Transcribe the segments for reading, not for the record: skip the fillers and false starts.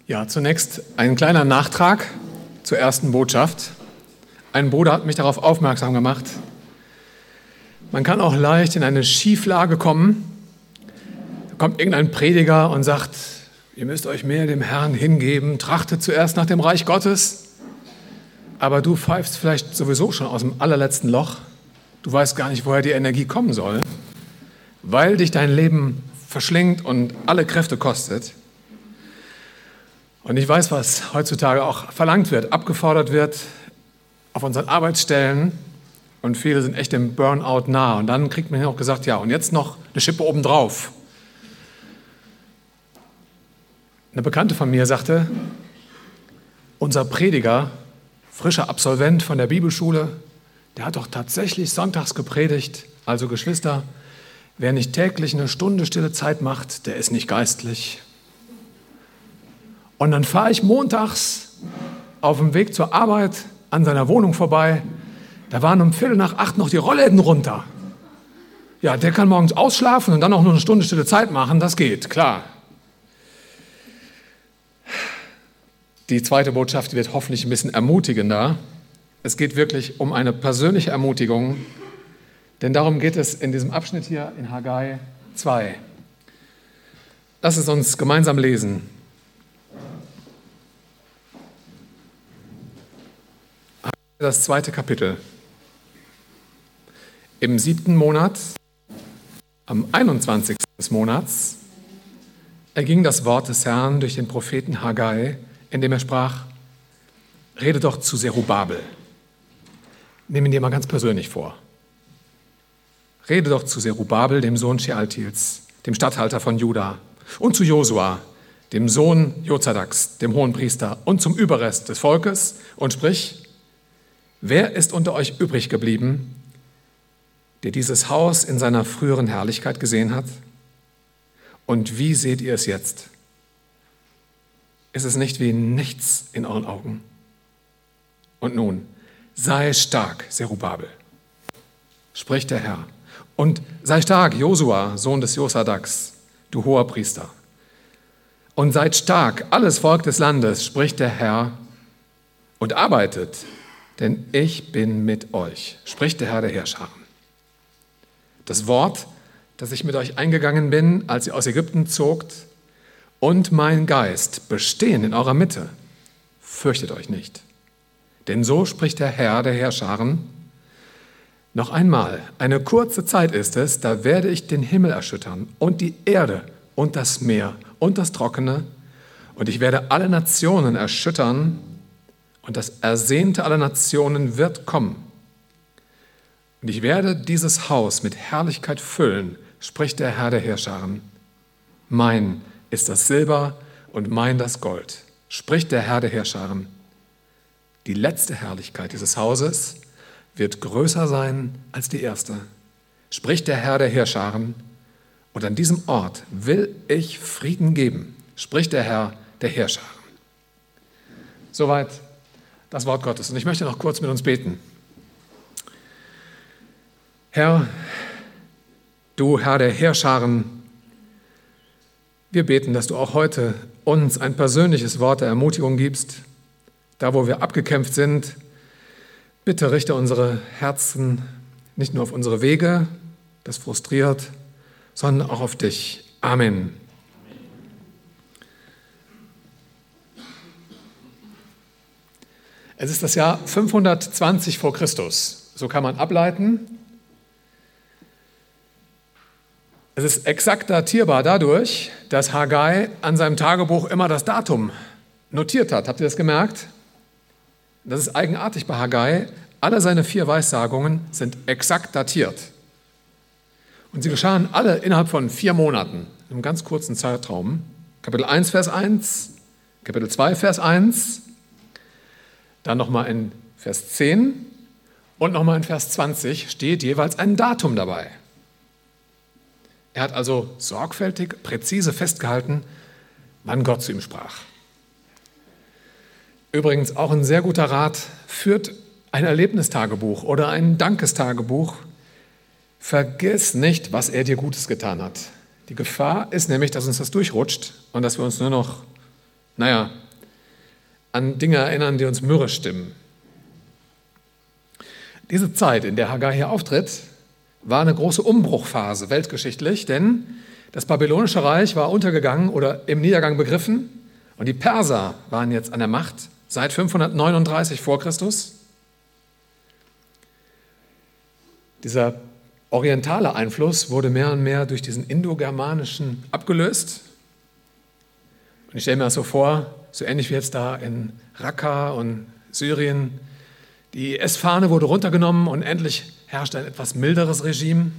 Ja, zunächst ein kleiner Nachtrag zur ersten Botschaft. Ein Bruder hat mich darauf aufmerksam gemacht. Man kann auch leicht in eine Schieflage kommen. Da kommt irgendein Prediger und sagt, ihr müsst euch mehr dem Herrn hingeben, trachtet zuerst nach dem Reich Gottes. Aber du pfeifst vielleicht sowieso schon aus dem allerletzten Loch. Du weißt gar nicht, woher die Energie kommen soll, weil dich dein Leben verschlingt und alle Kräfte kostet. Und ich weiß, was heutzutage auch verlangt wird, abgefordert wird auf unseren Arbeitsstellen. Und viele sind echt dem Burnout nah. Und dann kriegt man ja auch gesagt, ja, und jetzt noch eine Schippe obendrauf. Eine Bekannte von mir sagte, unser Prediger, frischer Absolvent von der Bibelschule, der hat doch tatsächlich sonntags gepredigt. Also Geschwister, wer nicht täglich eine Stunde stille Zeit macht, der ist nicht geistlich. Und dann fahre ich montags auf dem Weg zur Arbeit an seiner Wohnung vorbei. Da waren um 7:45 noch die Rollläden runter. Ja, der kann morgens ausschlafen und dann auch nur eine Stunde stille Zeit machen. Das geht, klar. Die zweite Botschaft wird hoffentlich ein bisschen ermutigender. Es geht wirklich um eine persönliche Ermutigung, denn darum geht es in diesem Abschnitt hier in Haggai 2. Lass es uns gemeinsam lesen. Das 2. Kapitel. Im 7. Monat, am 21. des Monats, erging das Wort des Herrn durch den Propheten Haggai, indem er sprach, rede doch zu Zerubabel. Nimm ihn dir mal ganz persönlich vor. Rede doch zu Zerubabel, dem Sohn Shealtiels, dem Statthalter von Juda, und zu Josua, dem Sohn Jozadaks, dem Hohenpriester, und zum Überrest des Volkes, und sprich, wer ist unter euch übrig geblieben, der dieses Haus in seiner früheren Herrlichkeit gesehen hat? Und wie seht ihr es jetzt? Ist es nicht wie nichts in euren Augen? Und nun, sei stark, Zerubabel, spricht der Herr. Und sei stark, Josua, Sohn des Josadaks, du hoher Priester. Und seid stark, alles Volk des Landes, spricht der Herr, und arbeitet, denn ich bin mit euch, spricht der Herr der Heerscharen. Das Wort, das ich mit euch eingegangen bin, als ihr aus Ägypten zogt, und mein Geist bestehen in eurer Mitte, fürchtet euch nicht. Denn so spricht der Herr der Heerscharen, noch einmal, eine kurze Zeit ist es, da werde ich den Himmel erschüttern und die Erde und das Meer und das Trockene, und ich werde alle Nationen erschüttern, und das Ersehnte aller Nationen wird kommen. Und ich werde dieses Haus mit Herrlichkeit füllen, spricht der Herr der Heerscharen. Mein ist das Silber und mein das Gold, spricht der Herr der Heerscharen. Die letzte Herrlichkeit dieses Hauses wird größer sein als die erste, spricht der Herr der Heerscharen. Und an diesem Ort will ich Frieden geben, spricht der Herr der Heerscharen. Soweit das Wort Gottes. Und ich möchte noch kurz mit uns beten. Herr, du Herr der Heerscharen, wir beten, dass du auch heute uns ein persönliches Wort der Ermutigung gibst. Da, wo wir abgekämpft sind, bitte richte unsere Herzen nicht nur auf unsere Wege, das frustriert, sondern auch auf dich. Amen. Es ist das Jahr 520 vor Christus. So kann man ableiten. Es ist exakt datierbar dadurch, dass Haggai an seinem Tagebuch immer das Datum notiert hat. Habt ihr das gemerkt? Das ist eigenartig bei Haggai. Alle seine 4 Weissagungen sind exakt datiert. Und sie geschahen alle innerhalb von 4 Monaten, in einem ganz kurzen Zeitraum. Kapitel 1, Vers 1, Kapitel 2, Vers 1, dann nochmal in Vers 10 und nochmal in Vers 20 steht jeweils ein Datum dabei. Er hat also sorgfältig, präzise festgehalten, wann Gott zu ihm sprach. Übrigens auch ein sehr guter Rat, führt ein Erlebnistagebuch oder ein Dankestagebuch. Vergiss nicht, was er dir Gutes getan hat. Die Gefahr ist nämlich, dass uns das durchrutscht und dass wir uns nur noch, an Dinge erinnern, die uns mürrisch stimmen. Diese Zeit, in der Haggai hier auftritt, war eine große Umbruchphase weltgeschichtlich, denn das babylonische Reich war untergegangen oder im Niedergang begriffen und die Perser waren jetzt an der Macht seit 539 vor Christus. Dieser orientale Einfluss wurde mehr und mehr durch diesen indogermanischen abgelöst. Und ich stelle mir das so vor, so ähnlich wie jetzt da in Raqqa und Syrien. Die IS-Fahne wurde runtergenommen und endlich herrschte ein etwas milderes Regime.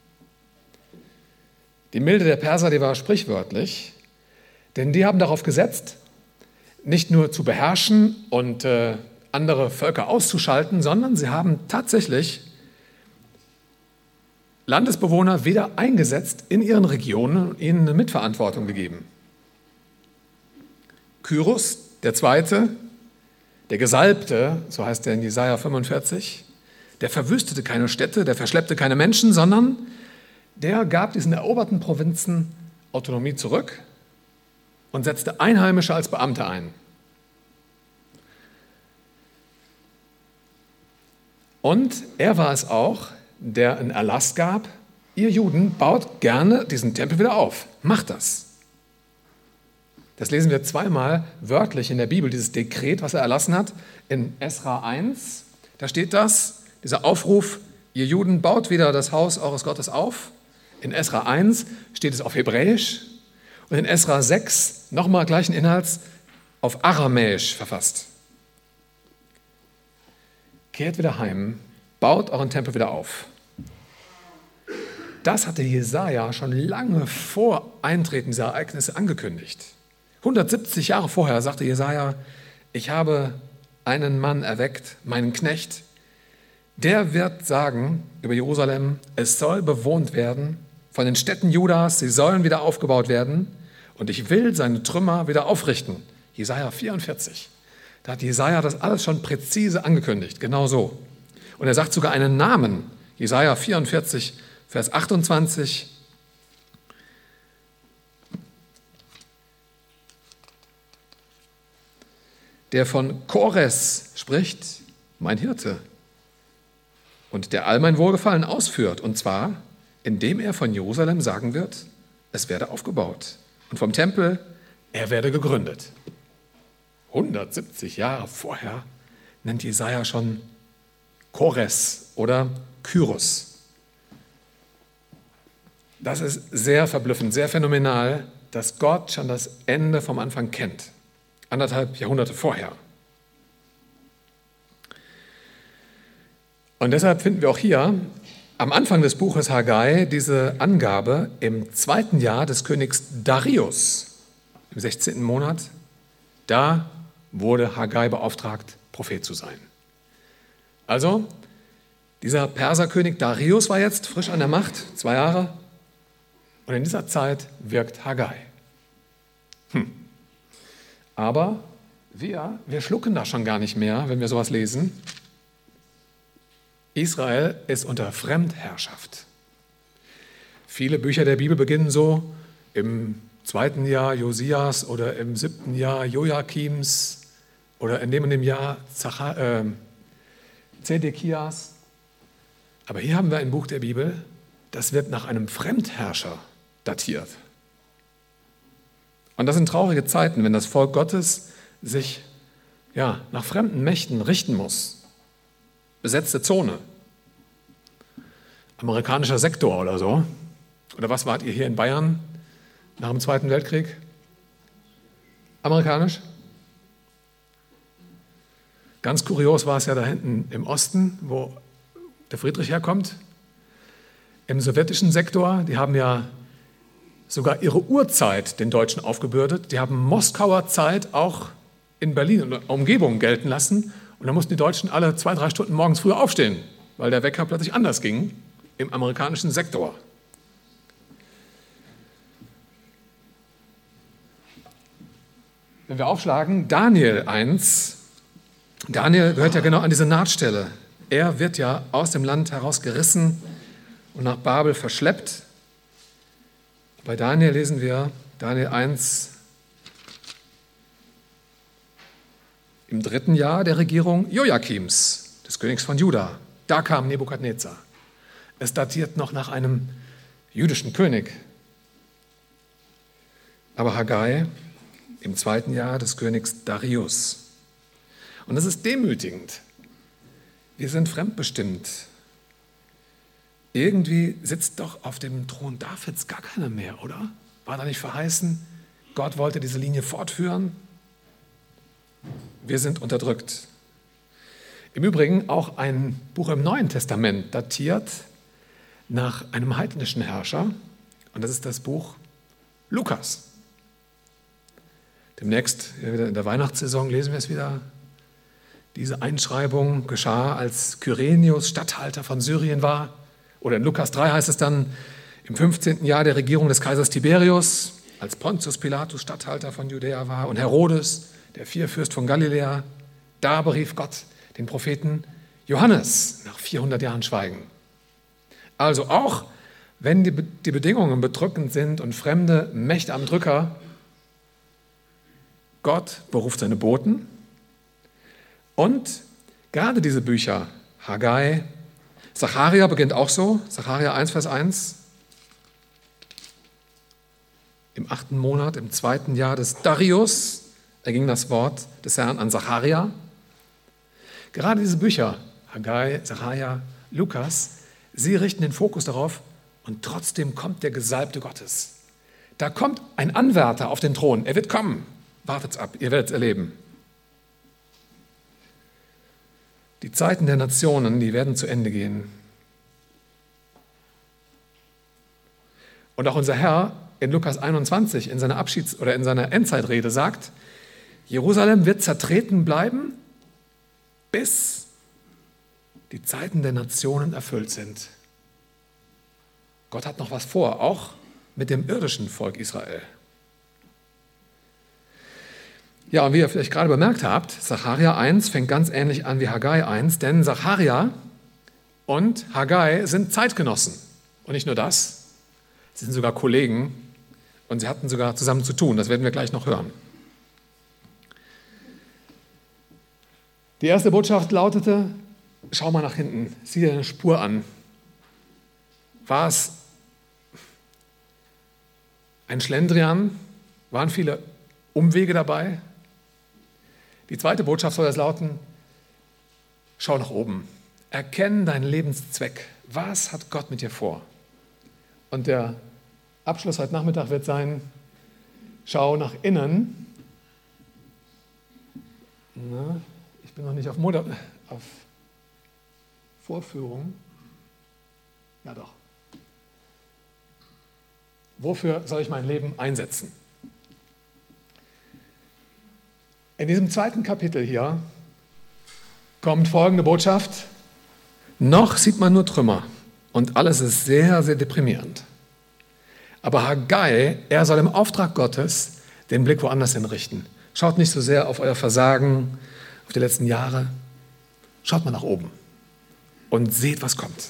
Die Milde der Perser, die war sprichwörtlich, denn die haben darauf gesetzt, nicht nur zu beherrschen und andere Völker auszuschalten, sondern sie haben tatsächlich Landesbewohner wieder eingesetzt in ihren Regionen und ihnen eine Mitverantwortung gegeben. Kyros, der Zweite, der Gesalbte, so heißt er in Jesaja 45, der verwüstete keine Städte, der verschleppte keine Menschen, sondern der gab diesen eroberten Provinzen Autonomie zurück und setzte Einheimische als Beamte ein. Und er war es auch, der einen Erlass gab, ihr Juden baut gerne diesen Tempel wieder auf, macht das. Das lesen wir zweimal wörtlich in der Bibel, dieses Dekret, was er erlassen hat. In Esra 1, da steht das, dieser Aufruf, ihr Juden baut wieder das Haus eures Gottes auf. In Esra 1 steht es auf Hebräisch und in Esra 6, nochmal gleichen Inhalts, auf Aramäisch verfasst. Kehrt wieder heim, baut euren Tempel wieder auf. Das hatte Jesaja schon lange vor Eintreten dieser Ereignisse angekündigt. 170 Jahre vorher sagte Jesaja, ich habe einen Mann erweckt, meinen Knecht, der wird sagen über Jerusalem, es soll bewohnt werden von den Städten Judas, sie sollen wieder aufgebaut werden und ich will seine Trümmer wieder aufrichten. Jesaja 44. Da hat Jesaja das alles schon präzise angekündigt, genau so. Und er sagt sogar einen Namen, Jesaja 44, Vers 28. Der von Kores spricht, mein Hirte, und der all mein Wohlgefallen ausführt, und zwar, indem er von Jerusalem sagen wird, es werde aufgebaut, und vom Tempel, er werde gegründet. 170 Jahre vorher nennt Jesaja schon Kores oder Kyros. Das ist sehr verblüffend, sehr phänomenal, dass Gott schon das Ende vom Anfang kennt. 1,5 Jahrhunderte vorher. Und deshalb finden wir auch hier am Anfang des Buches Haggai diese Angabe im 2. Jahr des Königs Darius, im 16. Monat. Da wurde Haggai beauftragt, Prophet zu sein. Also, dieser Perserkönig Darius war jetzt frisch an der Macht, 2 Jahre. Und in dieser Zeit wirkt Haggai. Aber wir schlucken da schon gar nicht mehr, wenn wir sowas lesen. Israel ist unter Fremdherrschaft. Viele Bücher der Bibel beginnen so im 2. Jahr Josias oder im 7. Jahr Joachims oder in dem und dem Jahr Zedekias. Aber hier haben wir ein Buch der Bibel, das wird nach einem Fremdherrscher datiert. Und das sind traurige Zeiten, wenn das Volk Gottes sich nach fremden Mächten richten muss. Besetzte Zone. Amerikanischer Sektor oder so. Oder was wart ihr hier in Bayern nach dem Zweiten Weltkrieg? Amerikanisch? Ganz kurios war es ja da hinten im Osten, wo der Friedrich herkommt. Im sowjetischen Sektor, die haben ja sogar ihre Uhrzeit den Deutschen aufgebürdet. Die haben Moskauer Zeit auch in Berlin und Umgebung gelten lassen. Und da mussten die Deutschen alle 2-3 Stunden morgens früher aufstehen, weil der Wecker plötzlich anders ging im amerikanischen Sektor. Wenn wir aufschlagen, Daniel 1, Daniel gehört ja genau an diese Nahtstelle. Er wird ja aus dem Land herausgerissen und nach Babel verschleppt. Bei Daniel lesen wir, Daniel 1, im 3. Jahr der Regierung Joachims, des Königs von Juda. Da kam Nebukadnezar. Es datiert noch nach einem jüdischen König. Aber Haggai im 2. Jahr des Königs Darius. Und das ist demütigend. Wir sind fremdbestimmt. Irgendwie sitzt doch auf dem Thron Davids gar keiner mehr, oder? War da nicht verheißen, Gott wollte diese Linie fortführen? Wir sind unterdrückt. Im Übrigen auch ein Buch im Neuen Testament datiert nach einem heidnischen Herrscher. Und das ist das Buch Lukas. Demnächst, wieder in der Weihnachtssaison, lesen wir es wieder. Diese Einschreibung geschah, als Kyrenius Statthalter von Syrien war. Oder in Lukas 3 heißt es dann, im 15. Jahr der Regierung des Kaisers Tiberius, als Pontius Pilatus Statthalter von Judäa war und Herodes, der Vierfürst von Galiläa, da berief Gott den Propheten Johannes nach 400 Jahren Schweigen. Also auch, wenn die Bedingungen bedrückend sind und fremde Mächte am Drücker, Gott beruft seine Boten. Und gerade diese Bücher, Haggai, Sacharja beginnt auch so, Sacharja 1, Vers 1. Im 8. Monat, im 2. Jahr des Darius, erging das Wort des Herrn an Sacharja. Gerade diese Bücher, Haggai, Sacharja, Lukas, sie richten den Fokus darauf und trotzdem kommt der Gesalbte Gottes. Da kommt ein Anwärter auf den Thron, er wird kommen. Wartet's ab, ihr werdet es erleben. Die Zeiten der Nationen, die werden zu Ende gehen. Und auch unser Herr in Lukas 21 in seiner in seiner Endzeitrede sagt, Jerusalem wird zertreten bleiben, bis die Zeiten der Nationen erfüllt sind. Gott hat noch was vor, auch mit dem irdischen Volk Israel. Ja, und wie ihr vielleicht gerade bemerkt habt, Sacharja 1 fängt ganz ähnlich an wie Haggai 1, denn Sacharja und Haggai sind Zeitgenossen. Und nicht nur das, sie sind sogar Kollegen und sie hatten sogar zusammen zu tun. Das werden wir gleich noch hören. Die erste Botschaft lautete, schau mal nach hinten, sieh dir eine Spur an. War es ein Schlendrian? Waren viele Umwege dabei? Die zweite Botschaft soll das lauten, schau nach oben, erkenn deinen Lebenszweck. Was hat Gott mit dir vor? Und der Abschluss heute Nachmittag wird sein, schau nach innen. Na, ich bin noch nicht auf Vorführung. Ja doch. Wofür soll ich mein Leben einsetzen? In diesem 2. Kapitel hier kommt folgende Botschaft. Noch sieht man nur Trümmer und alles ist sehr, sehr deprimierend. Aber Haggai, er soll im Auftrag Gottes den Blick woanders hinrichten. Schaut nicht so sehr auf euer Versagen, auf die letzten Jahre. Schaut mal nach oben und seht, was kommt.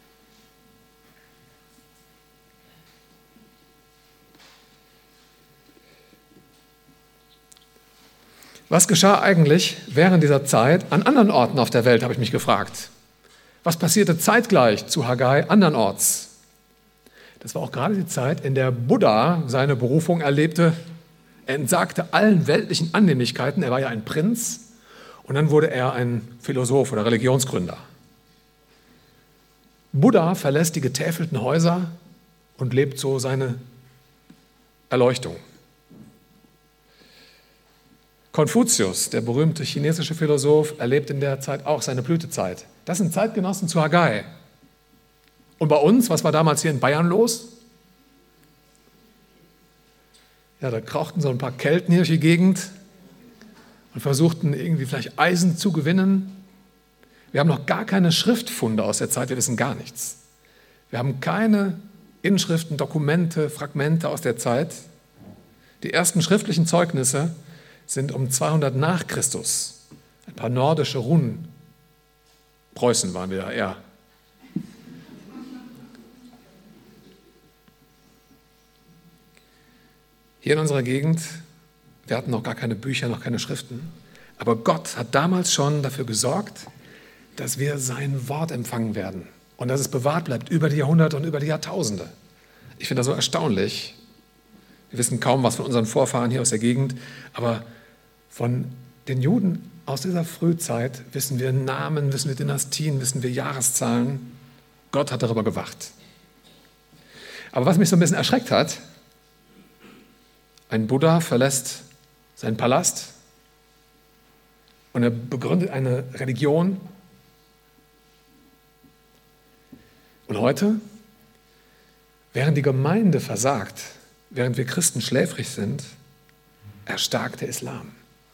Was geschah eigentlich während dieser Zeit an anderen Orten auf der Welt, habe ich mich gefragt. Was passierte zeitgleich zu Haggai andernorts? Das war auch gerade die Zeit, in der Buddha seine Berufung erlebte. Er entsagte allen weltlichen Annehmlichkeiten. Er war ja ein Prinz und dann wurde er ein Philosoph oder Religionsgründer. Buddha verlässt die getäfelten Häuser und lebt so seine Erleuchtung. Konfuzius, der berühmte chinesische Philosoph, erlebt in der Zeit auch seine Blütezeit. Das sind Zeitgenossen zu Haggai. Und bei uns, was war damals hier in Bayern los? Ja, da krauchten so ein paar Kelten hier durch die Gegend und versuchten irgendwie vielleicht Eisen zu gewinnen. Wir haben noch gar keine Schriftfunde aus der Zeit, wir wissen gar nichts. Wir haben keine Inschriften, Dokumente, Fragmente aus der Zeit. Die ersten schriftlichen Zeugnisse sind um 200 nach Christus. Ein paar nordische Runen. Preußen waren wir da eher. Hier in unserer Gegend, wir hatten noch gar keine Bücher, noch keine Schriften. Aber Gott hat damals schon dafür gesorgt, dass wir sein Wort empfangen werden und dass es bewahrt bleibt über die Jahrhunderte und über die Jahrtausende. Ich finde das so erstaunlich. Wir wissen kaum was von unseren Vorfahren hier aus der Gegend, aber von den Juden aus dieser Frühzeit wissen wir Namen, wissen wir Dynastien, wissen wir Jahreszahlen. Gott hat darüber gewacht. Aber was mich so ein bisschen erschreckt hat, ein Buddha verlässt seinen Palast und er begründet eine Religion. Und heute, während die Gemeinde versagt, während wir Christen schläfrig sind, erstarkt der Islam.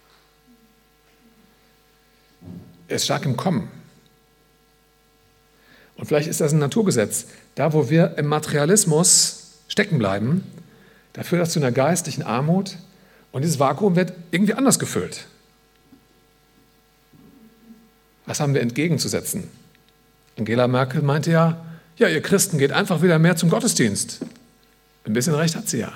Er ist stark im Kommen. Und vielleicht ist das ein Naturgesetz. Da, wo wir im Materialismus stecken bleiben, da führt das zu einer geistlichen Armut und dieses Vakuum wird irgendwie anders gefüllt. Was haben wir entgegenzusetzen? Angela Merkel meinte ja, ihr Christen geht einfach wieder mehr zum Gottesdienst. Ein bisschen recht hat sie ja.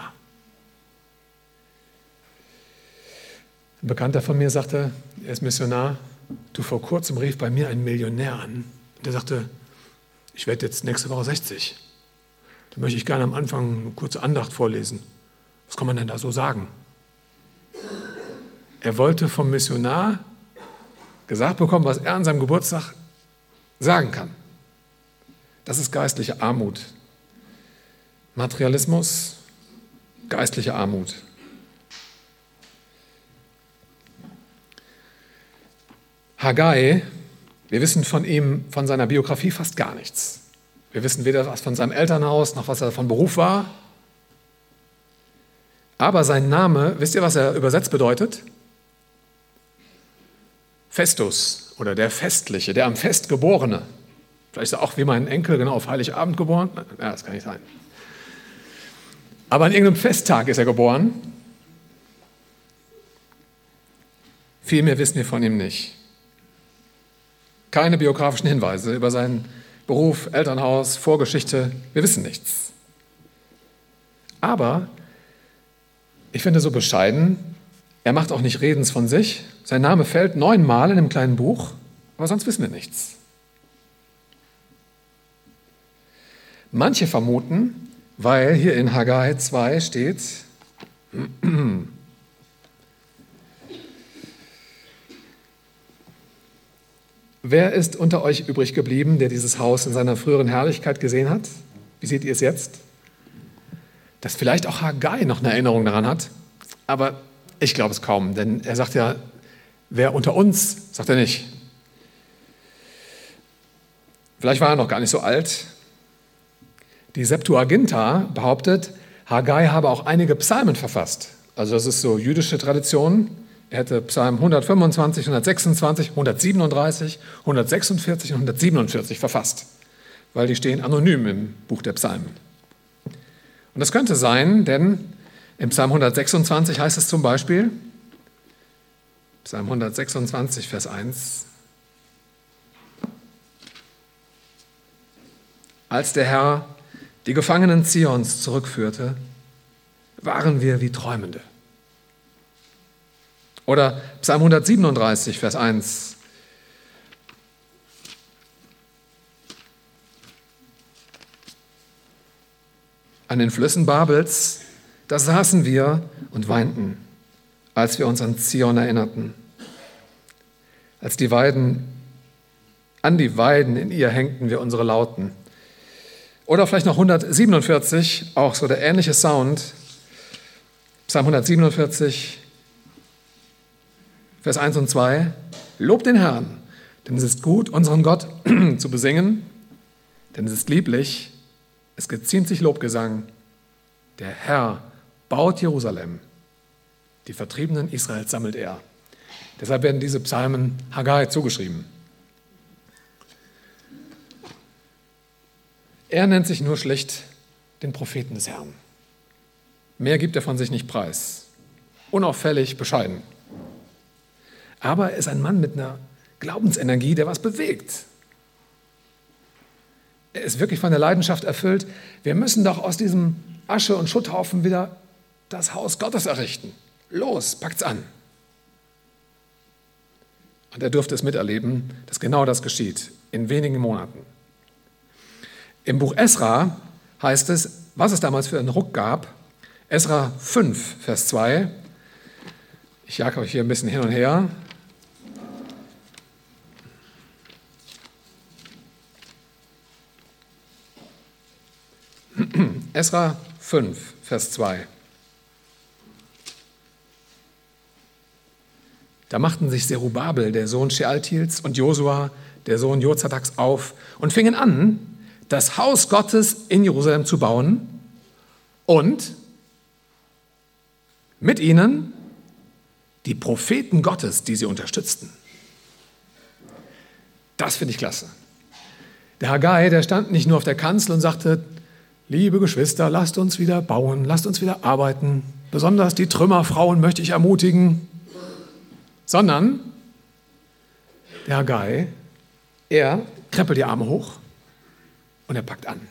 Ein Bekannter von mir sagte, er ist Missionar, vor kurzem rief bei mir ein Millionär an. Der sagte, ich werde jetzt nächste Woche 60. Da möchte ich gerne am Anfang eine kurze Andacht vorlesen. Was kann man denn da so sagen? Er wollte vom Missionar gesagt bekommen, was er an seinem Geburtstag sagen kann. Das ist geistliche Armut. Materialismus, geistliche Armut. Haggai, wir wissen von ihm, von seiner Biografie fast gar nichts. Wir wissen weder was von seinem Elternhaus, noch was er von Beruf war. Aber sein Name, wisst ihr, was er übersetzt bedeutet? Festus oder der Festliche, der am Fest Geborene. Vielleicht ist er auch wie mein Enkel genau auf Heiligabend geboren. Ja, das kann nicht sein. Aber an irgendeinem Festtag ist er geboren. Viel mehr wissen wir von ihm nicht. Keine biografischen Hinweise über seinen Beruf, Elternhaus, Vorgeschichte. Wir wissen nichts. Aber ich finde so bescheiden, er macht auch nicht Redens von sich. Sein Name fällt 9-mal in einem kleinen Buch, aber sonst wissen wir nichts. Manche vermuten, weil hier in Haggai 2 steht, wer ist unter euch übrig geblieben, der dieses Haus in seiner früheren Herrlichkeit gesehen hat? Wie seht ihr es jetzt? Dass vielleicht auch Haggai noch eine Erinnerung daran hat, aber ich glaube es kaum, denn er sagt ja, wer unter uns, sagt er nicht. Vielleicht war er noch gar nicht so alt. Die Septuaginta behauptet, Haggai habe auch einige Psalmen verfasst. Also das ist so jüdische Tradition. Er hätte Psalm 125, 126, 137, 146 und 147 verfasst, weil die stehen anonym im Buch der Psalmen. Und das könnte sein, denn im Psalm 126 heißt es zum Beispiel, Psalm 126, Vers 1, als der Herr die Gefangenen Zions zurückführte, waren wir wie Träumende. Oder Psalm 137, Vers 1. An den Flüssen Babels, da saßen wir und weinten, als wir uns an Zion erinnerten. An die Weiden in ihr hängten wir unsere Lauten. Oder vielleicht noch 147, auch so der ähnliche Sound. Psalm 147, Vers 1 und 2. Lobt den Herrn, denn es ist gut, unseren Gott zu besingen, denn es ist lieblich, es geziemt sich Lobgesang. Der Herr baut Jerusalem, die Vertriebenen Israels sammelt er. Deshalb werden diese Psalmen Haggai zugeschrieben. Er nennt sich nur schlicht den Propheten des Herrn. Mehr gibt er von sich nicht preis. Unauffällig, bescheiden. Aber er ist ein Mann mit einer Glaubensenergie, der was bewegt. Er ist wirklich von der Leidenschaft erfüllt. Wir müssen doch aus diesem Asche- und Schutthaufen wieder das Haus Gottes errichten. Los, packt's an. Und er durfte es miterleben, dass genau das geschieht, in wenigen Monaten. Im Buch Esra heißt es, was es damals für einen Ruck gab. Esra 5, Vers 2. Ich jage euch hier ein bisschen hin und her. Esra 5, Vers 2. Da machten sich Zerubabel, der Sohn Shealtiels, und Josua, der Sohn Jozadaks, auf und fingen an, das Haus Gottes in Jerusalem zu bauen und mit ihnen die Propheten Gottes, die sie unterstützten. Das finde ich klasse. Der Haggai, der stand nicht nur auf der Kanzel und sagte, liebe Geschwister, lasst uns wieder bauen, lasst uns wieder arbeiten. Besonders die Trümmerfrauen möchte ich ermutigen. Sondern der Haggai, er krempelt die Arme hoch und er packt an.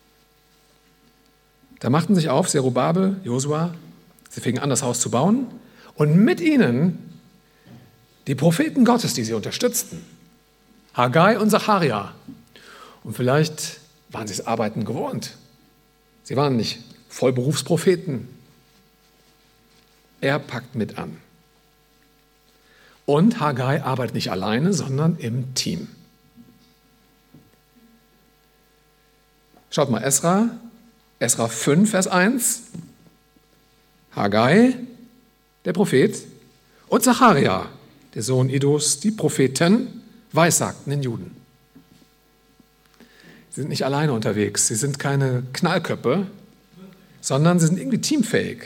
Da machten sich auf Zerubabel, Josua, sie fingen an, das Haus zu bauen und mit ihnen die Propheten Gottes, die sie unterstützten. Haggai und Zacharia. Und vielleicht waren sie das Arbeiten gewohnt. Sie waren nicht Vollberufspropheten. Er packt mit an. Und Haggai arbeitet nicht alleine, sondern im Team. Schaut mal, Esra 5, Vers 1. Haggai, der Prophet, und Zacharia, der Sohn Iddos, die Propheten, weissagten den Juden. Sie sind nicht alleine unterwegs, sie sind keine Knallköpfe, sondern sie sind irgendwie teamfähig.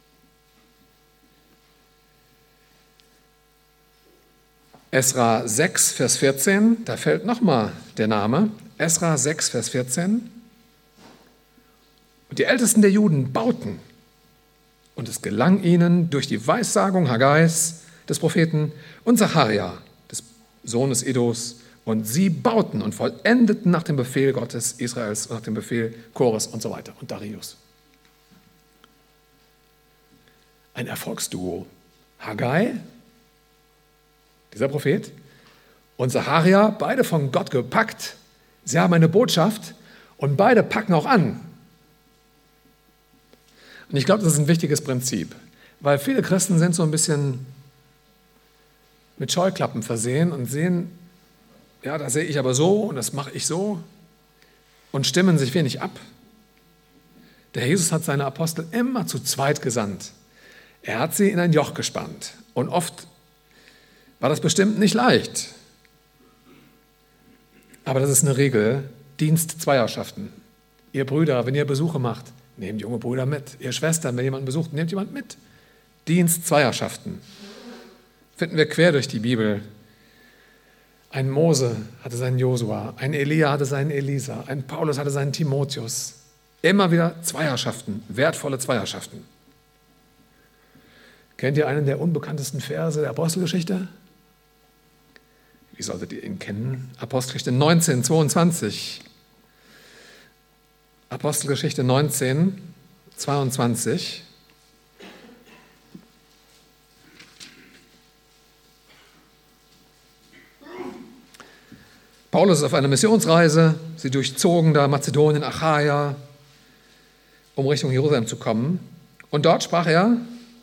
Esra 6, Vers 14, da fällt nochmal der Name. Esra 6, Vers 14. Und die Ältesten der Juden bauten. Und es gelang ihnen durch die Weissagung Haggais, des Propheten, und Zacharia, des Sohnes Iddos, und sie bauten und vollendeten nach dem Befehl Gottes Israels, nach dem Befehl Kores und so weiter und Darius. Ein Erfolgsduo. Haggai, dieser Prophet, und Zacharia, beide von Gott gepackt. Sie haben eine Botschaft und beide packen auch an. Und ich glaube, das ist ein wichtiges Prinzip, weil viele Christen sind so ein bisschen mit Scheuklappen versehen und sehen, ja, das sehe ich aber so und das mache ich so und stimmen sich wenig ab. Der Herr Jesus hat seine Apostel immer zu zweit gesandt. Er hat sie in ein Joch gespannt und oft war das bestimmt nicht leicht. Aber das ist eine Regel, Dienst-Zweierschaften. Ihr Brüder, wenn ihr Besuche macht, nehmt junge Brüder mit. Ihr Schwestern, wenn jemand besucht, nehmt jemand mit. Dienst-Zweierschaften. Finden wir quer durch die Bibel. Ein Mose hatte seinen Josua, ein Elia hatte seinen Elisa, ein Paulus hatte seinen Timotheus. Immer wieder Zweierschaften, wertvolle Zweierschaften. Kennt ihr einen der unbekanntesten Verse der Apostelgeschichte? Wie solltet ihr ihn kennen? Apostelgeschichte 19, 22. Apostelgeschichte 19, 22. Paulus ist auf einer Missionsreise. Sie durchzogen da Mazedonien, Achaia, um Richtung Jerusalem zu kommen. Und dort sprach er,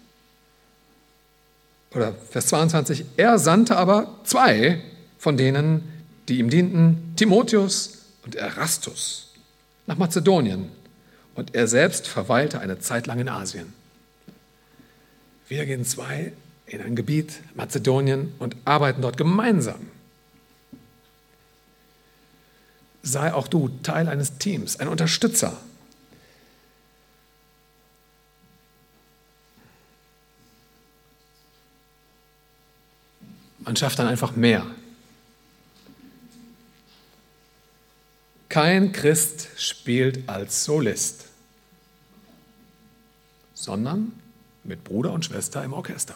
oder Vers 22, er sandte aber zwei von denen, die ihm dienten, Timotheus und Erastus, nach Mazedonien. Und er selbst verweilte eine Zeit lang in Asien. Wieder gehen zwei in ein Gebiet, Mazedonien, und arbeiten dort gemeinsam. Sei auch du Teil eines Teams, ein Unterstützer. Man schafft dann einfach mehr. Kein Christ spielt als Solist, sondern mit Bruder und Schwester im Orchester.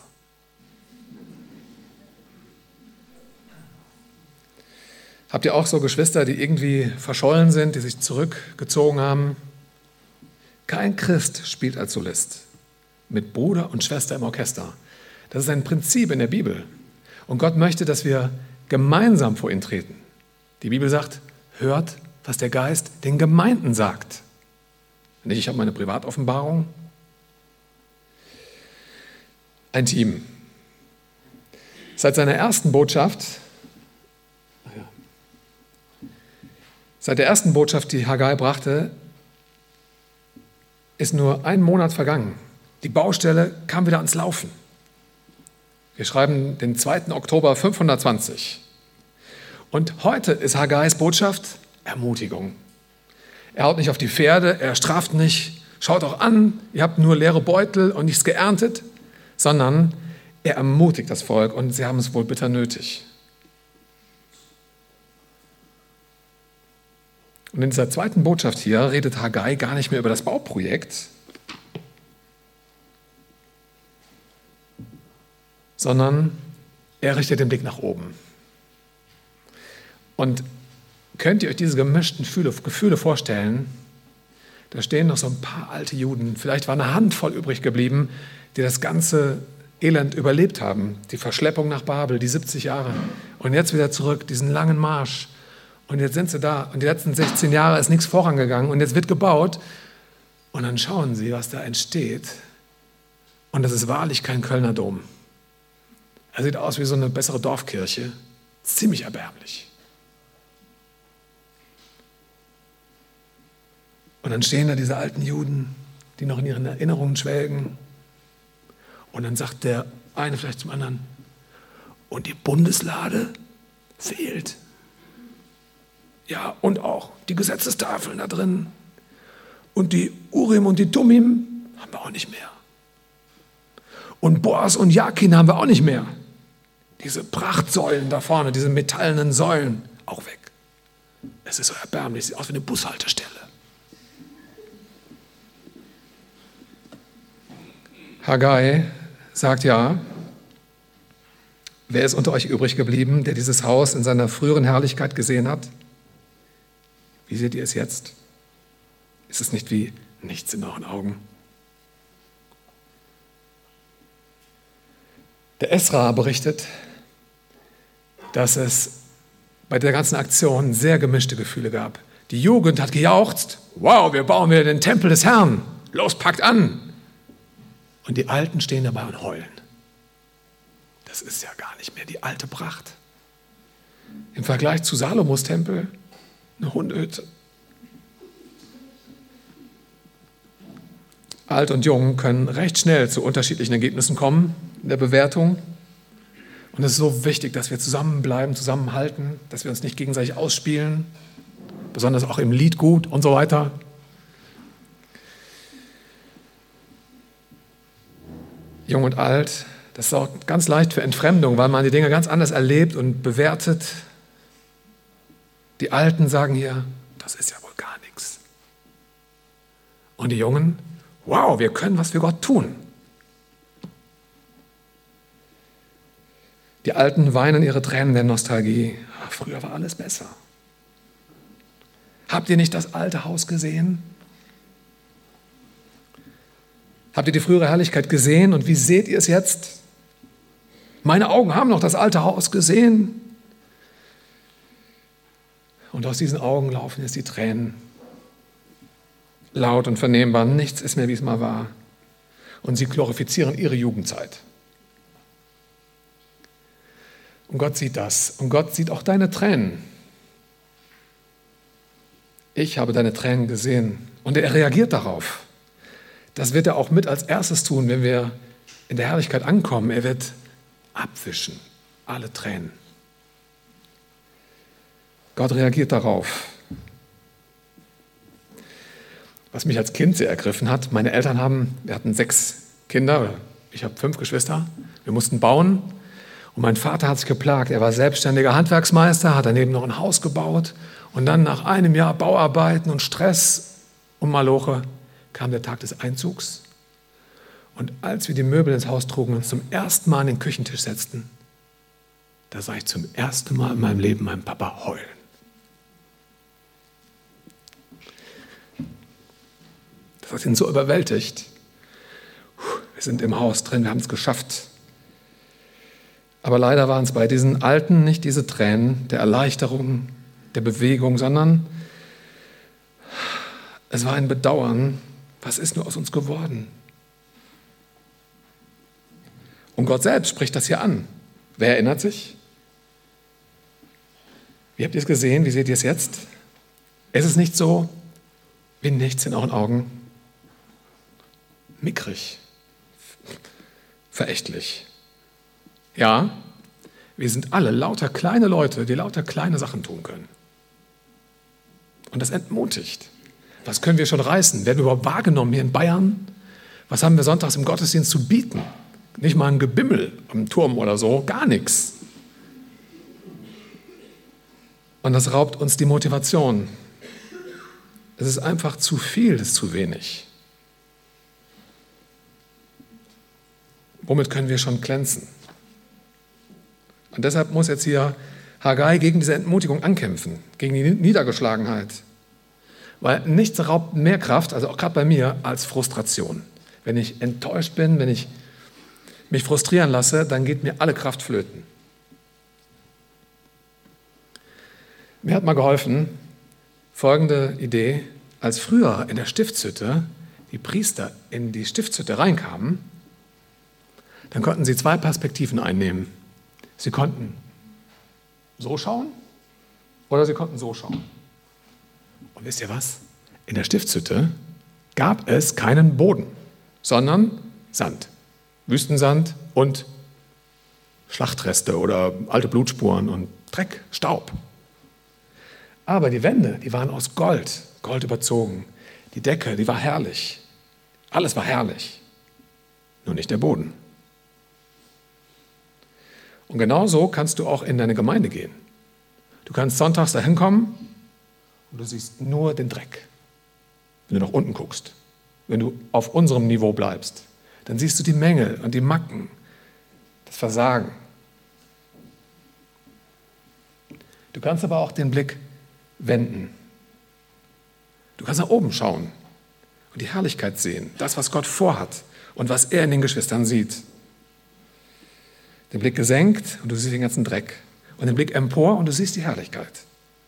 Habt ihr auch so Geschwister, die irgendwie verschollen sind, die sich zurückgezogen haben? Kein Christ spielt als Solist, mit Bruder und Schwester im Orchester. Das ist ein Prinzip in der Bibel. Und Gott möchte, dass wir gemeinsam vor ihn treten. Die Bibel sagt, hört, was der Geist den Gemeinden sagt. Nicht, ich habe meine Privatoffenbarung. Ein Team. Seit der ersten Botschaft, die Haggai brachte, ist nur ein Monat vergangen. Die Baustelle kam wieder ans Laufen. Wir schreiben den 2. Oktober 520. Und heute ist Haggais Botschaft Ermutigung. Er haut nicht auf die Pferde, er straft nicht, schaut auch an, ihr habt nur leere Beutel und nichts geerntet, sondern er ermutigt das Volk und sie haben es wohl bitter nötig. Und in dieser zweiten Botschaft hier redet Haggai gar nicht mehr über das Bauprojekt, sondern er richtet den Blick nach oben. Und könnt ihr euch diese gemischten Gefühle vorstellen? Da stehen noch so ein paar alte Juden, vielleicht war eine Handvoll übrig geblieben, die das ganze Elend überlebt haben. Die Verschleppung nach Babel, die 70 Jahre. Und jetzt wieder zurück, diesen langen Marsch. Und jetzt sind sie da. Und die letzten 16 Jahre ist nichts vorangegangen. Und jetzt wird gebaut. Und dann schauen sie, was da entsteht. Und das ist wahrlich kein Kölner Dom. Er sieht aus wie so eine bessere Dorfkirche. Ziemlich erbärmlich. Und dann stehen da diese alten Juden, die noch in ihren Erinnerungen schwelgen. Und dann sagt der eine vielleicht zum anderen, und die Bundeslade fehlt. Ja, und auch die Gesetzestafeln da drin. Und die Urim und die Tumim haben wir auch nicht mehr. Und Boas und Jakin haben wir auch nicht mehr. Diese Prachtsäulen da vorne, diese metallenen Säulen, auch weg. Es ist so erbärmlich, sieht aus wie eine Bushaltestelle. Haggai sagt ja, wer ist unter euch übrig geblieben, der dieses Haus in seiner früheren Herrlichkeit gesehen hat? Wie seht ihr es jetzt? Ist es nicht wie nichts in euren Augen? Der Esra berichtet, dass es bei der ganzen Aktion sehr gemischte Gefühle gab. Die Jugend hat gejauchzt, wow, wir bauen wieder den Tempel des Herrn, los, packt an. Und die Alten stehen dabei und heulen. Das ist ja gar nicht mehr die alte Pracht. Im Vergleich zu Salomos Tempel eine Hundehütte. Alt und Jung können recht schnell zu unterschiedlichen Ergebnissen kommen in der Bewertung. Und es ist so wichtig, dass wir zusammenbleiben, zusammenhalten, dass wir uns nicht gegenseitig ausspielen, besonders auch im Liedgut und so weiter. Jung und alt, das sorgt ganz leicht für Entfremdung, weil man die Dinge ganz anders erlebt und bewertet. Die Alten sagen hier, das ist ja wohl gar nichts. Und die Jungen, wow, wir können was für Gott tun. Die Alten weinen ihre Tränen der Nostalgie. Früher war alles besser. Habt ihr nicht das alte Haus gesehen? Habt ihr die frühere Herrlichkeit gesehen und wie seht ihr es jetzt? Meine Augen haben noch das alte Haus gesehen. Und aus diesen Augen laufen jetzt die Tränen. Laut und vernehmbar, nichts ist mehr, wie es mal war. Und sie glorifizieren ihre Jugendzeit. Und Gott sieht das. Und Gott sieht auch deine Tränen. Ich habe deine Tränen gesehen. Und er reagiert darauf. Das wird er auch mit als erstes tun, wenn wir in der Herrlichkeit ankommen. Er wird abwischen, alle Tränen. Gott reagiert darauf. Was mich als Kind sehr ergriffen hat, meine Eltern wir hatten 6 Kinder, ich habe 5 Geschwister, wir mussten bauen und mein Vater hat sich geplagt. Er war selbstständiger Handwerksmeister, hat daneben noch ein Haus gebaut und dann nach einem Jahr Bauarbeiten und Stress und Maloche kam der Tag des Einzugs. Und als wir die Möbel ins Haus trugen und uns zum ersten Mal an den Küchentisch setzten, da sah ich zum ersten Mal in meinem Leben meinen Papa heulen. Das hat ihn so überwältigt. Wir sind im Haus drin, wir haben es geschafft. Aber leider waren es bei diesen Alten nicht diese Tränen der Erleichterung, der Bewegung, sondern es war ein Bedauern, was ist nur aus uns geworden? Und Gott selbst spricht das hier an. Wer erinnert sich? Wie habt ihr es gesehen? Wie seht ihr es jetzt? Ist es nicht so wie nichts in euren Augen? Mickrig, verächtlich. Ja, wir sind alle lauter kleine Leute, die lauter kleine Sachen tun können. Und das entmutigt. Was können wir schon reißen? Werden wir überhaupt wahrgenommen hier in Bayern? Was haben wir sonntags im Gottesdienst zu bieten? Nicht mal ein Gebimmel am Turm oder so, gar nichts. Und das raubt uns die Motivation. Es ist einfach zu viel, es ist zu wenig. Womit können wir schon glänzen? Und deshalb muss jetzt hier Haggai gegen diese Entmutigung ankämpfen, gegen die Niedergeschlagenheit. Weil nichts raubt mehr Kraft, also auch gerade bei mir, als Frustration. Wenn ich enttäuscht bin, wenn ich mich frustrieren lasse, dann geht mir alle Kraft flöten. Mir hat mal geholfen folgende Idee: Als früher in der Stiftshütte die Priester in die Stiftshütte reinkamen, dann konnten sie zwei Perspektiven einnehmen. Sie konnten so schauen oder sie konnten so schauen. Und wisst ihr was? In der Stiftshütte gab es keinen Boden, sondern Sand, Wüstensand und Schlachtreste oder alte Blutspuren und Dreck, Staub. Aber die Wände, die waren aus Gold, Gold überzogen. Die Decke, die war herrlich. Alles war herrlich, nur nicht der Boden. Und genau so kannst du auch in deine Gemeinde gehen. Du kannst sonntags da hinkommen und du siehst nur den Dreck. Wenn du nach unten guckst, wenn du auf unserem Niveau bleibst, dann siehst du die Mängel und die Macken, das Versagen. Du kannst aber auch den Blick wenden. Du kannst nach oben schauen und die Herrlichkeit sehen, das, was Gott vorhat und was er in den Geschwistern sieht. Den Blick gesenkt und du siehst den ganzen Dreck. Und den Blick empor und du siehst die Herrlichkeit.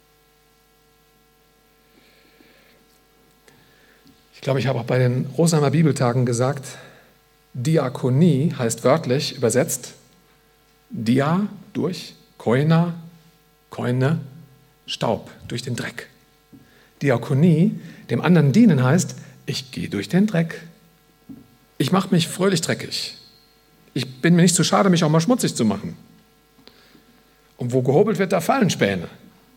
Ich glaube, ich habe auch bei den Rosenheimer Bibeltagen gesagt, Diakonie heißt wörtlich übersetzt Dia, durch, Koina, Koine, Staub, durch den Dreck. Diakonie, dem anderen dienen heißt, ich gehe durch den Dreck. Ich mache mich fröhlich dreckig. Ich bin mir nicht zu schade, mich auch mal schmutzig zu machen. Und wo gehobelt wird, da fallen Späne.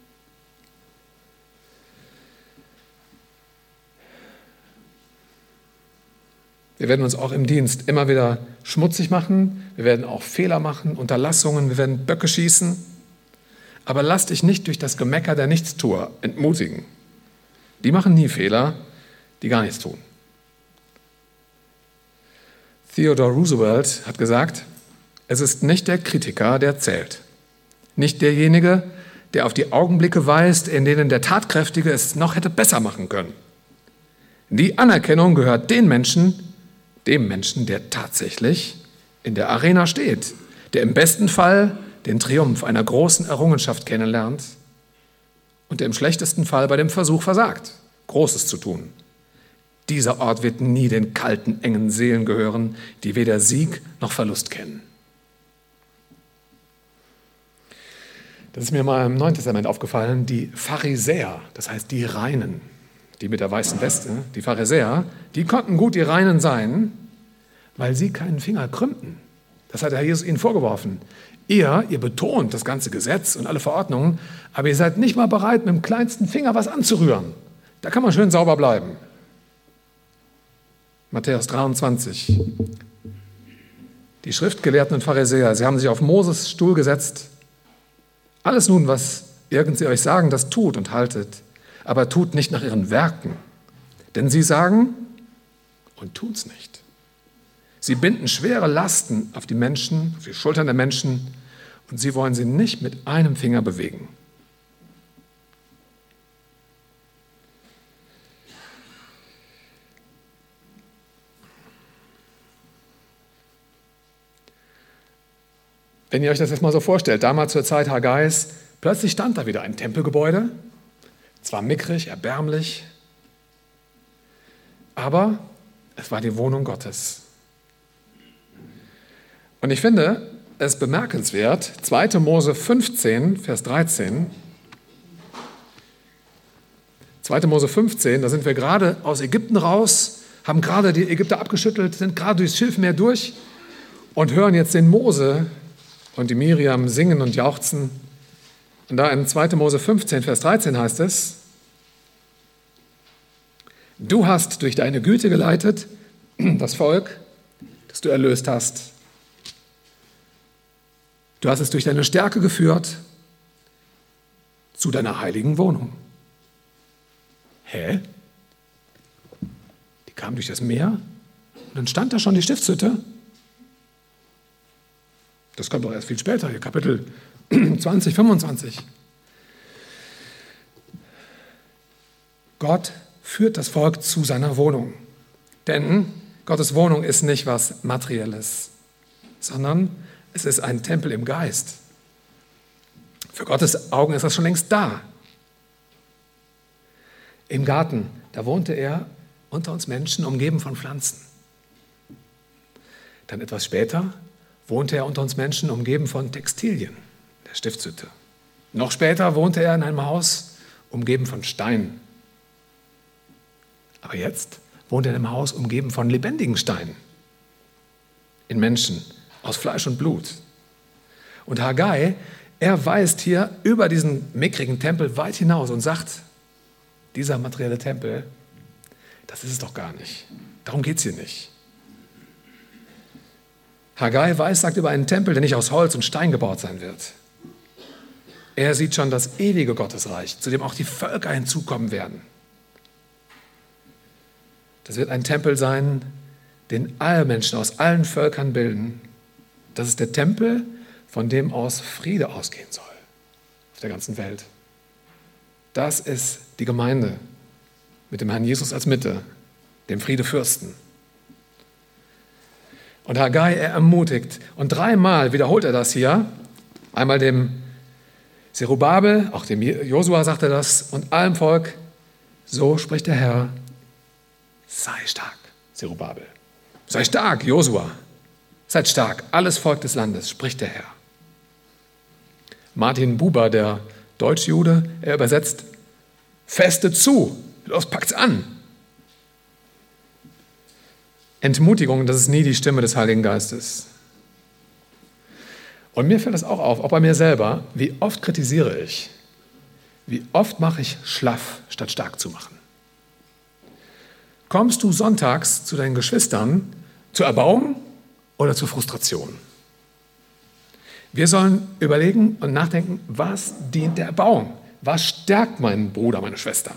Wir werden uns auch im Dienst immer wieder schmutzig machen. Wir werden auch Fehler machen, Unterlassungen, wir werden Böcke schießen. Aber lass dich nicht durch das Gemecker der Nichtstuer entmutigen. Die machen nie Fehler, die gar nichts tun. Theodore Roosevelt hat gesagt, es ist nicht der Kritiker, der zählt. Nicht derjenige, der auf die Augenblicke weist, in denen der Tatkräftige es noch hätte besser machen können. Die Anerkennung gehört dem Menschen, der tatsächlich in der Arena steht, der im besten Fall den Triumph einer großen Errungenschaft kennenlernt und der im schlechtesten Fall bei dem Versuch versagt, Großes zu tun. Dieser Ort wird nie den kalten, engen Seelen gehören, die weder Sieg noch Verlust kennen. Das ist mir mal im Neuen Testament aufgefallen, die Pharisäer, das heißt die Reinen, die mit der weißen Weste, die Pharisäer, die konnten gut die Reinen sein, weil sie keinen Finger krümmten. Das hat der Herr Jesus ihnen vorgeworfen. Ihr betont das ganze Gesetz und alle Verordnungen, aber ihr seid nicht mal bereit, mit dem kleinsten Finger was anzurühren. Da kann man schön sauber bleiben. Matthäus 23. Die Schriftgelehrten und Pharisäer, sie haben sich auf Moses Stuhl gesetzt. Alles nun, was irgend sie euch sagen, das tut und haltet, aber tut nicht nach ihren Werken. Denn sie sagen und tun es nicht. Sie binden schwere Lasten auf die Menschen, auf die Schultern der Menschen und sie wollen sie nicht mit einem Finger bewegen. Wenn ihr euch das jetzt mal so vorstellt, damals zur Zeit Haggais, plötzlich stand da wieder ein Tempelgebäude, zwar mickrig, erbärmlich, aber es war die Wohnung Gottes. Und ich finde es bemerkenswert, 2. Mose 15, Vers 13, 2. Mose 15, da sind wir gerade aus Ägypten raus, haben gerade die Ägypter abgeschüttelt, sind gerade durchs Schilfmeer durch und hören jetzt den Mose und die Miriam singen und jauchzen. Und da in 2. Mose 15, Vers 13 heißt es: Du hast durch deine Güte geleitet das Volk, das du erlöst hast. Du hast es durch deine Stärke geführt zu deiner heiligen Wohnung. Hä? Die kamen durch das Meer und dann stand da schon die Stiftshütte. Das kommt doch erst viel später, hier Kapitel 20, 25. Gott führt das Volk zu seiner Wohnung. Denn Gottes Wohnung ist nicht was Materielles, sondern es ist ein Tempel im Geist. Für Gottes Augen ist das schon längst da. Im Garten, da wohnte er unter uns Menschen, umgeben von Pflanzen. Dann etwas später wohnte er unter uns Menschen, umgeben von Textilien, der Stiftshütte. Noch später wohnte er in einem Haus, umgeben von Steinen. Aber jetzt wohnt er in einem Haus, umgeben von lebendigen Steinen, in Menschen, aus Fleisch und Blut. Und Haggai, er weist hier über diesen mickrigen Tempel weit hinaus und sagt, dieser materielle Tempel, das ist es doch gar nicht. Darum geht es hier nicht. Haggai sagt über einen Tempel, der nicht aus Holz und Stein gebaut sein wird. Er sieht schon das ewige Gottesreich, zu dem auch die Völker hinzukommen werden. Das wird ein Tempel sein, den alle Menschen aus allen Völkern bilden. Das ist der Tempel, von dem aus Friede ausgehen soll auf der ganzen Welt. Das ist die Gemeinde mit dem Herrn Jesus als Mitte, dem Friedefürsten. Und Haggai, er ermutigt, und 3-mal wiederholt er das hier, einmal dem Zerubabel, auch dem Josua sagt er das, und allem Volk, so spricht der Herr, sei stark, Zerubabel, sei stark, Josua, seid stark, alles Volk des Landes, spricht der Herr. Martin Buber, der Deutschjude, er übersetzt, festet zu, los, packt's an. Entmutigung, das ist nie die Stimme des Heiligen Geistes. Und mir fällt das auch auf, auch bei mir selber, wie oft kritisiere ich, wie oft mache ich schlaff, statt stark zu machen. Kommst du sonntags zu deinen Geschwistern zur Erbauung oder zur Frustration? Wir sollen überlegen und nachdenken, was dient der Erbauung? Was stärkt meinen Bruder, meine Schwester?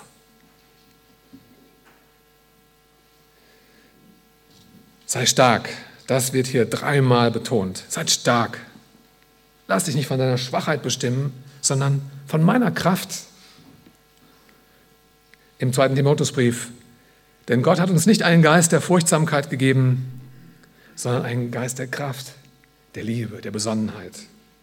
Sei stark, das wird hier 3-mal betont. Seid stark. Lass dich nicht von deiner Schwachheit bestimmen, sondern von meiner Kraft. Im 2. Timotheusbrief. Denn Gott hat uns nicht einen Geist der Furchtsamkeit gegeben, sondern einen Geist der Kraft, der Liebe, der Besonnenheit.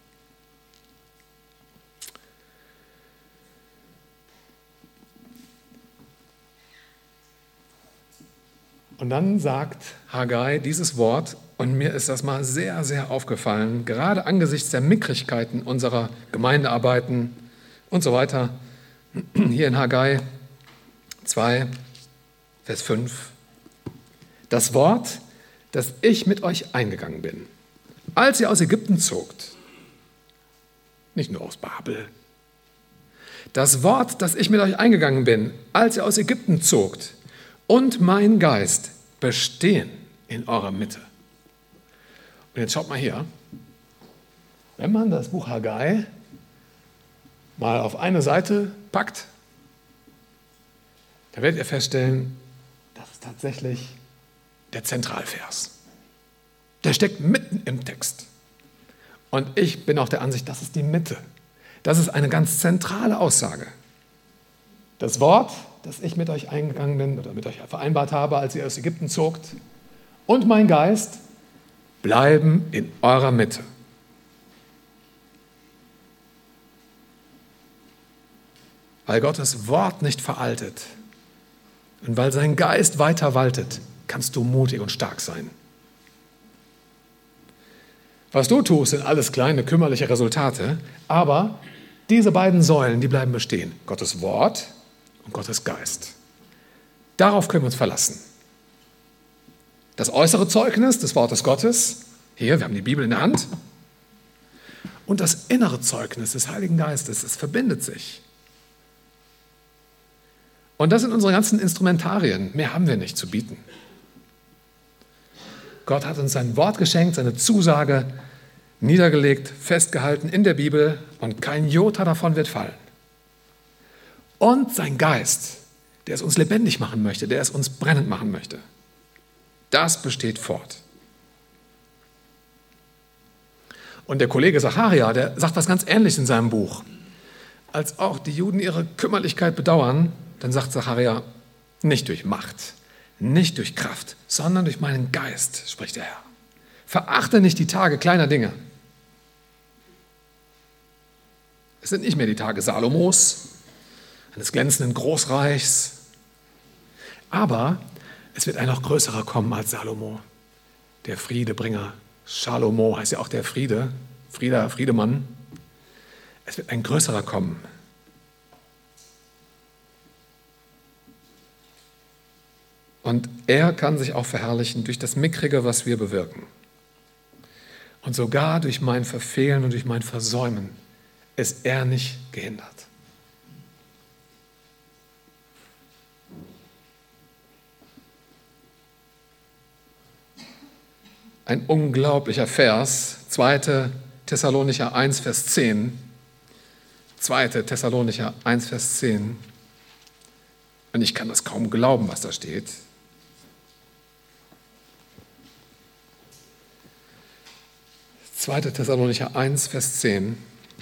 Und dann sagt Haggai dieses Wort, und mir ist das mal sehr, sehr aufgefallen, gerade angesichts der Mickrigkeiten unserer Gemeindearbeiten und so weiter, hier in Haggai 2, Vers 5. Das Wort, das ich mit euch eingegangen bin, als ihr aus Ägypten zogt, nicht nur aus Babel, das Wort, das ich mit euch eingegangen bin, als ihr aus Ägypten zogt, und mein Geist bestehen in eurer Mitte. Und jetzt schaut mal hier, wenn man das Buch Haggai mal auf eine Seite packt, dann werdet ihr feststellen, das ist tatsächlich der Zentralvers. Der steckt mitten im Text. Und ich bin auch der Ansicht, das ist die Mitte. Das ist eine ganz zentrale Aussage. Das Wort, das ich mit euch eingegangen bin oder mit euch vereinbart habe, als ihr aus Ägypten zogt, und mein Geist bleiben in eurer Mitte. Weil Gottes Wort nicht veraltet und weil sein Geist weiter waltet, kannst du mutig und stark sein. Was du tust, sind alles kleine, kümmerliche Resultate, aber diese beiden Säulen, die bleiben bestehen. Gottes Wort und Gottes Geist. Darauf können wir uns verlassen. Das äußere Zeugnis des Wortes Gottes, hier, wir haben die Bibel in der Hand, und das innere Zeugnis des Heiligen Geistes, es verbindet sich. Und das sind unsere ganzen Instrumentarien. Mehr haben wir nicht zu bieten. Gott hat uns sein Wort geschenkt, seine Zusage niedergelegt, festgehalten in der Bibel und kein Jota davon wird fallen. Und sein Geist, der es uns lebendig machen möchte, der es uns brennend machen möchte, das besteht fort. Und der Kollege Zacharia, der sagt was ganz Ähnliches in seinem Buch. Als auch die Juden ihre Kümmerlichkeit bedauern, dann sagt Zacharia, nicht durch Macht, nicht durch Kraft, sondern durch meinen Geist, spricht der Herr. Verachte nicht die Tage kleiner Dinge. Es sind nicht mehr die Tage Salomos, eines glänzenden Großreichs, aber es wird ein noch größerer kommen als Salomo, der Friedebringer. Shalomo heißt ja auch der Friedemann. Es wird ein größerer kommen. Und er kann sich auch verherrlichen durch das Mickrige, was wir bewirken. Und sogar durch mein Verfehlen und durch mein Versäumen ist er nicht gehindert. Ein unglaublicher Vers, 2. Thessalonicher 1, Vers 10. 2. Thessalonicher 1, Vers 10. Und ich kann das kaum glauben, was da steht. Zweite Thessalonicher 1, Vers 10.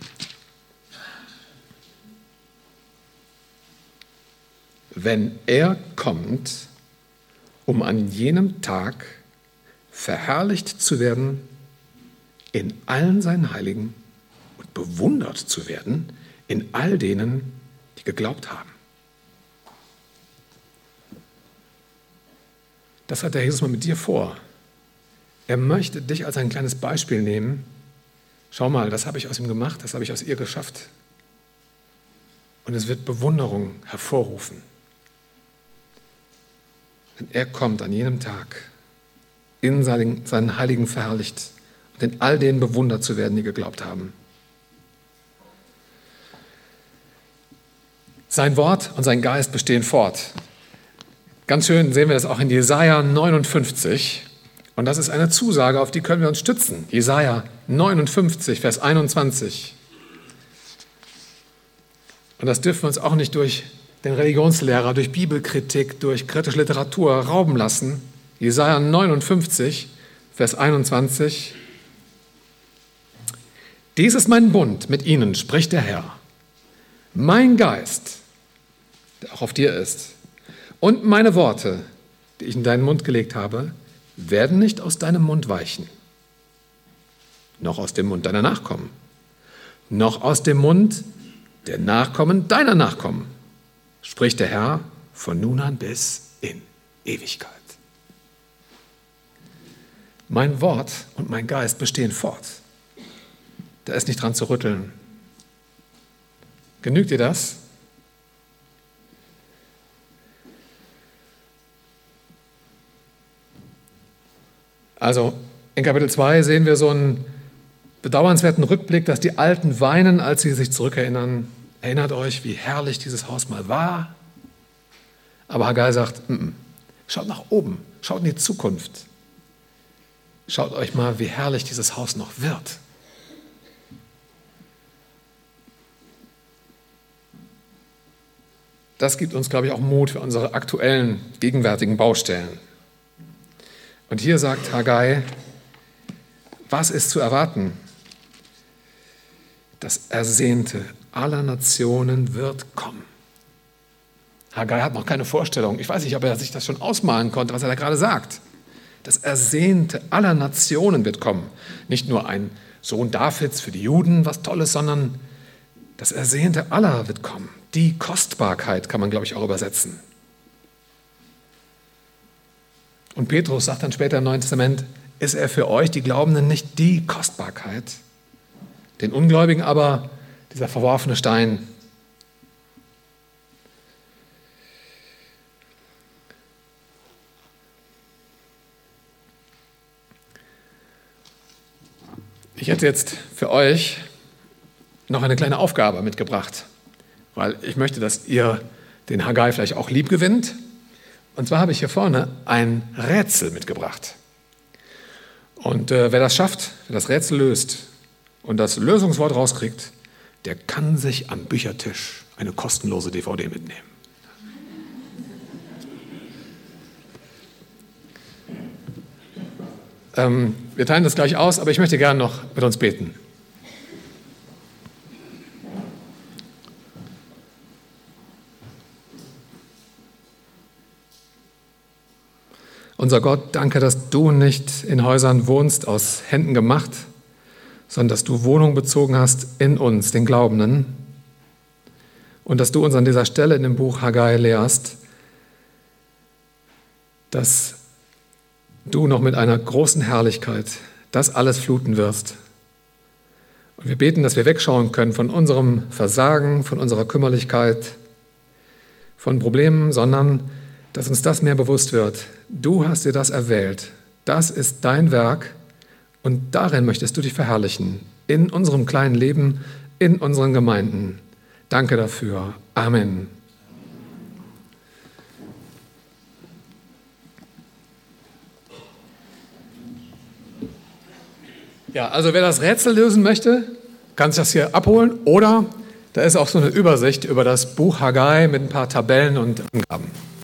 Wenn er kommt, um an jenem Tag verherrlicht zu werden in allen seinen Heiligen und bewundert zu werden in all denen, die geglaubt haben. Das hat der Jesus mal mit dir vor. Er möchte dich als ein kleines Beispiel nehmen. Schau mal, das habe ich aus ihm gemacht, das habe ich aus ihr geschafft. Und es wird Bewunderung hervorrufen. Wenn er kommt an jenem Tag, in seinen Heiligen verherrlicht und in all denen bewundert zu werden, die geglaubt haben. Sein Wort und sein Geist bestehen fort. Ganz schön sehen wir das auch in Jesaja 59. Und das ist eine Zusage, auf die können wir uns stützen. Jesaja 59, Vers 21. Und das dürfen wir uns auch nicht durch den Religionslehrer, durch Bibelkritik, durch kritische Literatur rauben lassen. Jesaja 59, Vers 21. Dies ist mein Bund mit ihnen, spricht der Herr. Mein Geist, der auch auf dir ist, und meine Worte, die ich in deinen Mund gelegt habe, werden nicht aus deinem Mund weichen, noch aus dem Mund deiner Nachkommen, noch aus dem Mund der Nachkommen deiner Nachkommen, spricht der Herr von nun an bis in Ewigkeit. Mein Wort und mein Geist bestehen fort. Da ist nicht dran zu rütteln. Genügt dir das? Also in Kapitel 2 sehen wir so einen bedauernswerten Rückblick, dass die Alten weinen, als sie sich zurückerinnern. Erinnert euch, wie herrlich dieses Haus mal war? Aber Haggai sagt, schaut nach oben, schaut in die Zukunft. Schaut euch mal, wie herrlich dieses Haus noch wird. Das gibt uns, glaube ich, auch Mut für unsere aktuellen, gegenwärtigen Baustellen. Und hier sagt Haggai, was ist zu erwarten? Das Ersehnte aller Nationen wird kommen. Haggai hat noch keine Vorstellung. Ich weiß nicht, ob er sich das schon ausmalen konnte, was er da gerade sagt. Das Ersehnte aller Nationen wird kommen. Nicht nur ein Sohn Davids für die Juden, was Tolles, sondern das Ersehnte aller wird kommen. Die Kostbarkeit kann man, glaube ich, auch übersetzen. Und Petrus sagt dann später im Neuen Testament, ist er für euch, die Glaubenden, nicht die Kostbarkeit? Den Ungläubigen aber dieser verworfene Stein. Ich hätte jetzt für euch noch eine kleine Aufgabe mitgebracht, weil ich möchte, dass ihr den Haggai vielleicht auch lieb gewinnt. Und zwar habe ich hier vorne ein Rätsel mitgebracht. Und wer das schafft, wer das Rätsel löst und das Lösungswort rauskriegt, der kann sich am Büchertisch eine kostenlose DVD mitnehmen. Wir teilen das gleich aus, aber ich möchte gerne noch mit uns beten. Unser Gott, danke, dass du nicht in Häusern wohnst, aus Händen gemacht, sondern dass du Wohnung bezogen hast in uns, den Glaubenden, und dass du uns an dieser Stelle in dem Buch Haggai lehrst, dass du noch mit einer großen Herrlichkeit das alles fluten wirst. Und wir beten, dass wir wegschauen können von unserem Versagen, von unserer Kümmerlichkeit, von Problemen, sondern dass uns das mehr bewusst wird. Du hast dir das erwählt. Das ist dein Werk und darin möchtest du dich verherrlichen. In unserem kleinen Leben, in unseren Gemeinden. Danke dafür. Amen. Ja, also wer das Rätsel lösen möchte, kann sich das hier abholen. Oder da ist auch so eine Übersicht über das Buch Haggai mit ein paar Tabellen und Angaben.